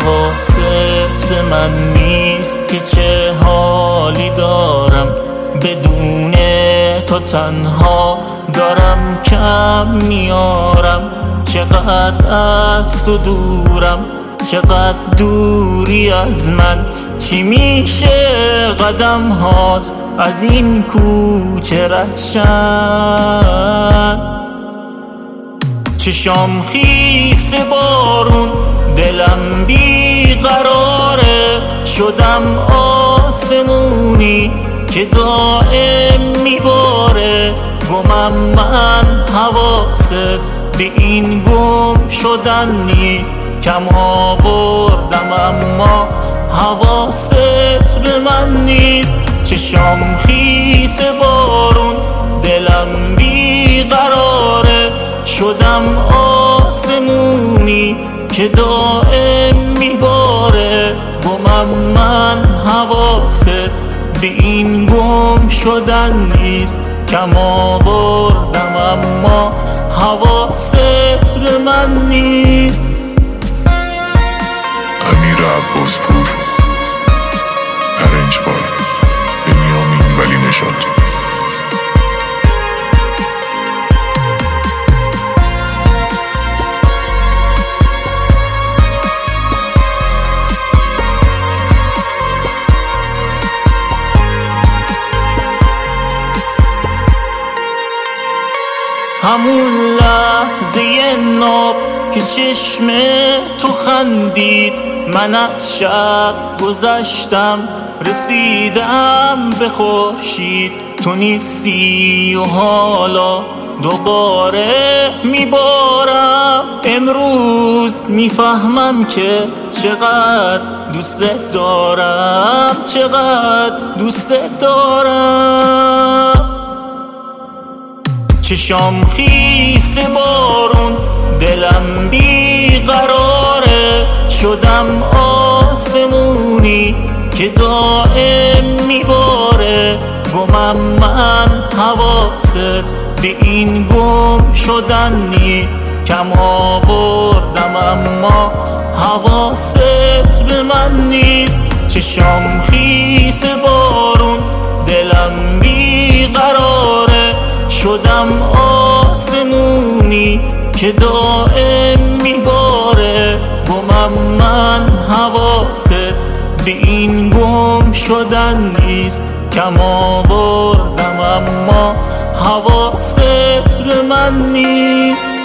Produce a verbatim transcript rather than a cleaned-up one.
حواست به من نیست که چه حالی دارم بدون تو. تنها دارم کم میارم، چقدر از تو دورم، چقدر دوری از من. چی میشه قدم هات از این کوچه رد شن؟ چشام خیس بارون، دلم بیقراره، شدم آسمونی که دائم میباره. گمم من حواست به این گم شدن نیست، کم آوردم اما حواست به من نیست. چشام خیس بارون، دلم بیقراره، شدم آسمونی که دائم میباره. گمم من حواست به این گم شدن نیست، کم آوردم اما حواست به من نیست. امیر عباسپور، ارنج بای بنیامین ولی نژاد. همون لحظه ناب که چشم تو خندید، من از شب گذشتم رسیدم به خورشید. تو نیستی و حالا دوباره میبارم. امروز میفهمم که چقدر دوست دارم، چقدر دوست دارم. چشام خیس بارون، دلم بیقراره، شدم آسمونی که دائم میباره. گمم من حواست به این گم شدن نیست، کم آوردم اما حواست به من نیست. چشام خیس بارون، دلم بیقراره، شدم آسمونی که دائم میباره. گمم من حواست به این گم شدن نیست، کم آوردم اما حواست به من نیست.